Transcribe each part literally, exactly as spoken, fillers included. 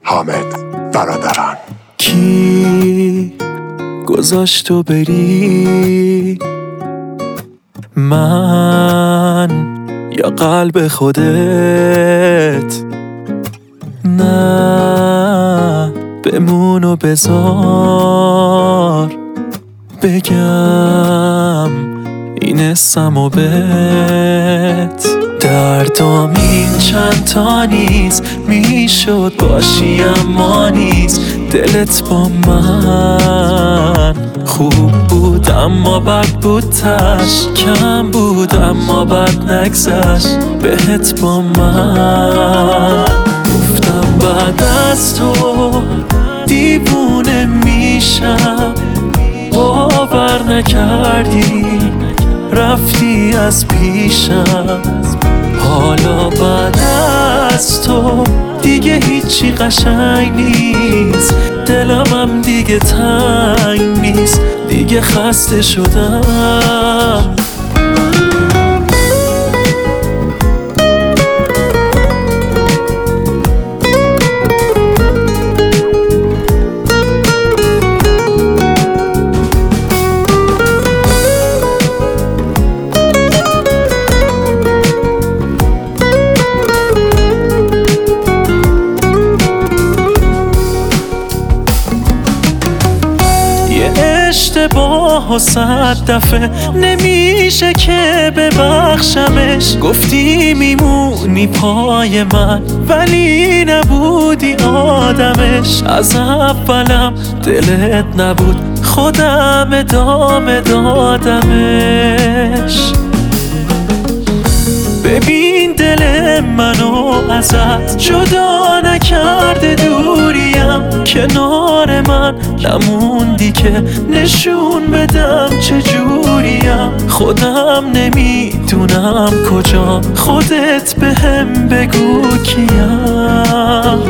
حامد برادران. کی گذاشت تو بری؟ من یا قلب خودت؟ نه بمون و بذار بگم این اسم و بهت. دردام این چند تا نیست، میشد باشی اما نیست. دلت با من خوب بود اما بد بود، تش کم بود اما بد نگذشت بهت با من. گفتم بعد از تو دیوونه میشم، باور نکردی رفتی از پیشم. حالا بعد از تو دیگه هیچی قشنگ نیست، دلمم دیگه تنگ نیست، دیگه خسته شدم. اشتباه و صد دفعه نمیشه که ببخشمش. گفتی میمونی پای من ولی نبودی آدمش. از اولم دلت نبود، خودم ادامه دادمش. ببین دل منو ازت جدا نکرده دوریم، کنار من نموندی که نشون بدم چجوریم. خودم نمیدونم کجا، خودت بهم بگو کیم.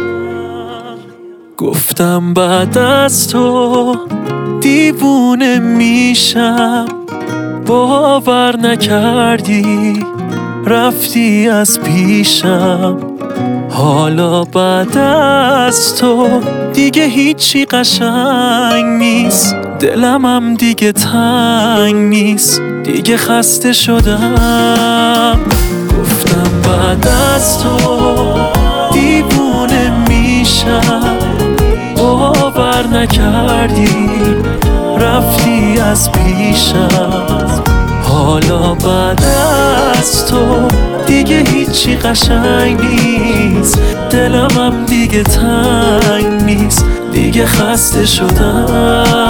گفتم بعد از تو دیوونه میشم، باور نکردی رفتی از پیشم. حالا بعد از تو دیگه هیچی قشنگ نیست، دلمم دیگه تنگ نیست، دیگه خسته شدم. گفتم بعد از تو دیوونه میشم، باور نکردی رفتی از پیشم. حالا بعد از تو دیگه هیچی قشنگ نیست، دلمم دیگه تنگ نیست، دیگه خسته شدم.